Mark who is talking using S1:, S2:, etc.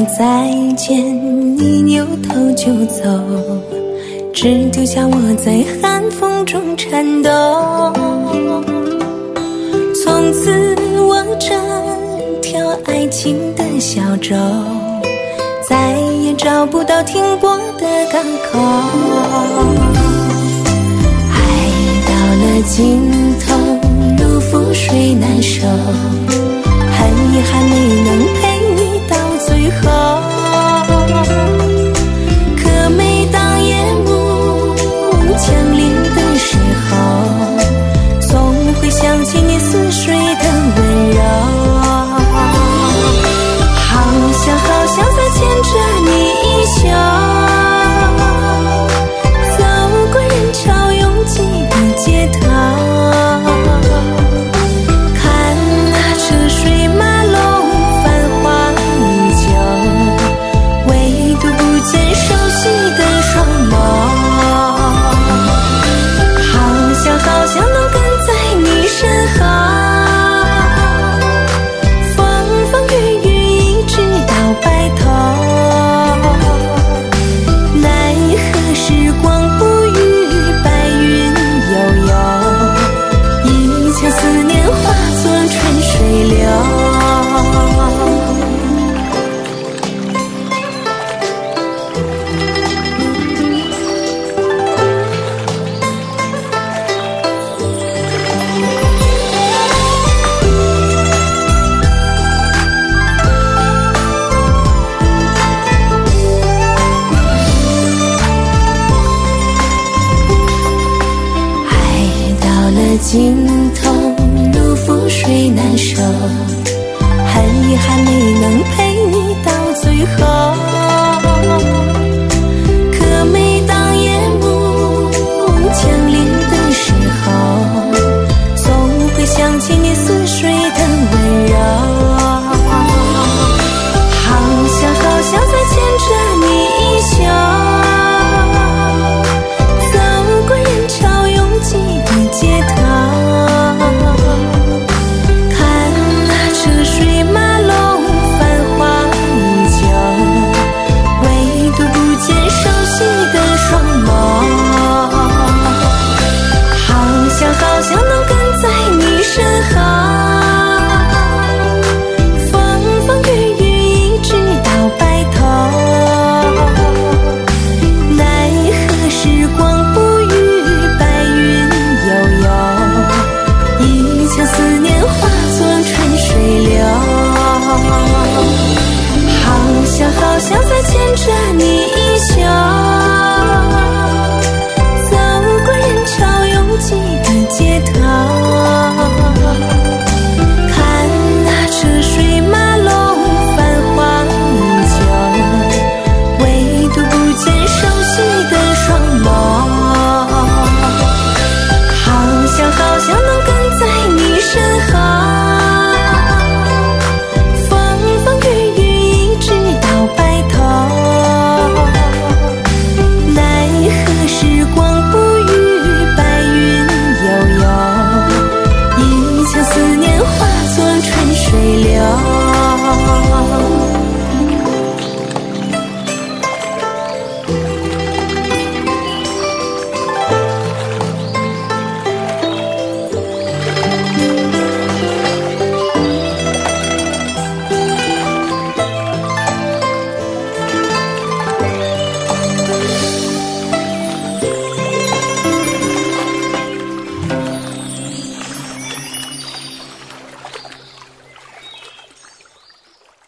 S1: 再见，你扭头就走，只丢下我在寒风中颤抖。从此我这条爱情的小舟，再也找不到停泊的港口。爱到了尽头，如覆水难收，很遗憾没能陪你到最后。可每当夜幕降临的时候，总会想起你似水的温柔。好想再牵着你衣袖，走过人潮拥挤的街头，看那车水马龙繁华依旧，唯独不见熟悉的双眸。好想能跟在你身后，白头，奈何时光不语，白云悠悠，一腔思念化作春水流。尽